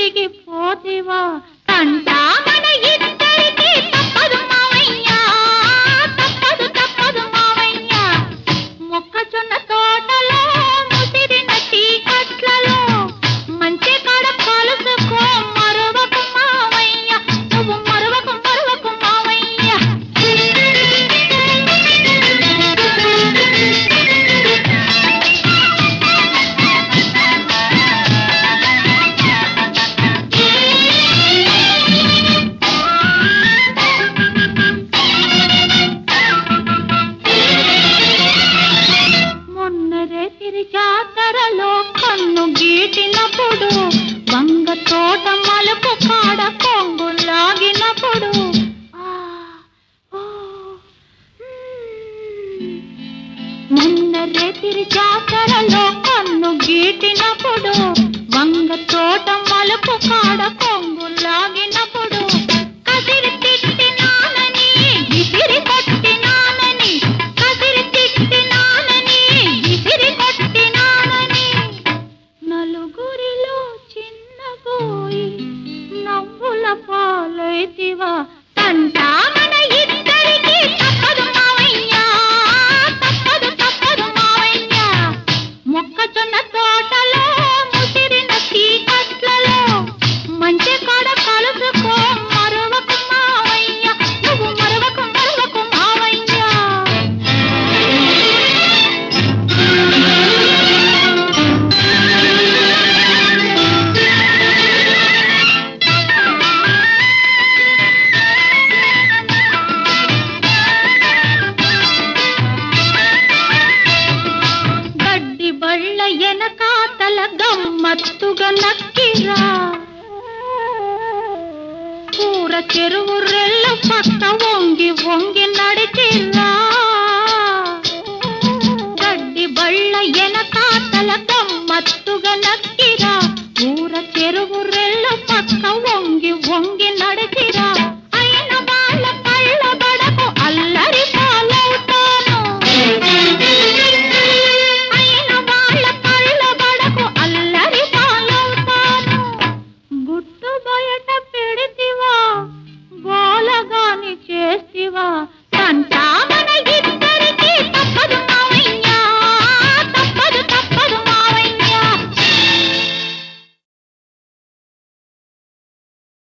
తిరిగిపోతివా తంటా మన ఇద్దరికి తప్పదు మావయ్య తప్పదు తప్పదు మావయ్య మొక్కజొన్న తోటలో ముసిరిన చీకట్లలో మంచి కాడ కలుసుకో మరవకు మావయ్య నువ్వు మరవకు మరవకు మావయ్య జాతరలో కన్ను గీటినప్పుడు వంగ తోట మలుపు కాడ కొంగు లాగినప్పుడు మొన్న రేతిరి జాతరలో కన్ను గీటినప్పుడు వంగ తోట మలుపు కాడ కొంగు లాగినప్పుడు కసిరి తిట్టినానని విసిరి కొట్టినానని కసిరి తిట్టినానని విసిరి కొట్టినానని నలుగురిలో చిన్నబోయి నవ్వుల పాలైతివా తంటా మన ఇద్దరికి తప్పదు మావయ్య తప్పదు తప్పదు మావయ్య మొక్కజొన్న తోటలో ముసిరిన చీకట్లలో మంచి కాడ కలుసుకో మరవకు మావయ్య నువ్వు మరవకు మరవకు మావయ్య గడ్డి బళ్ళ ఎనకాతల గమ్మత్తుగా నక్కిరా కూర చెరువు రెల్ల పక్క వంగి వంగి నడిచిరా గడ్డి బళ్ళ ఎనకాతల గమ్మత్తుగా నక్కిరా కూర చెరువు రెల్ల పక్క వంగి వంగి